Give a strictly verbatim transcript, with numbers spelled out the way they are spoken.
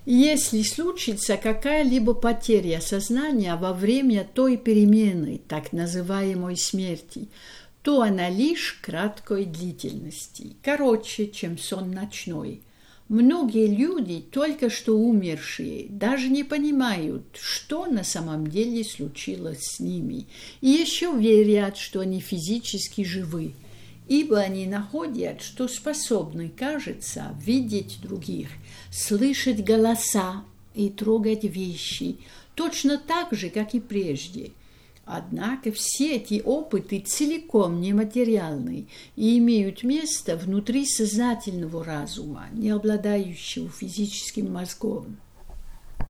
Если случится какая-либо потеря сознания во время той перемены, так называемой смерти, то она лишь краткой длительности, короче, чем сон ночной. Многие люди, только что умершие, даже не понимают, что на самом деле случилось с ними, и еще верят, что они физически живы, ибо они находят, что способны, кажется, видеть других, слышать голоса и трогать вещи, точно так же, как и прежде. Однако все эти опыты целиком нематериальны и имеют место внутри сознательного разума, не обладающего физическим мозгом.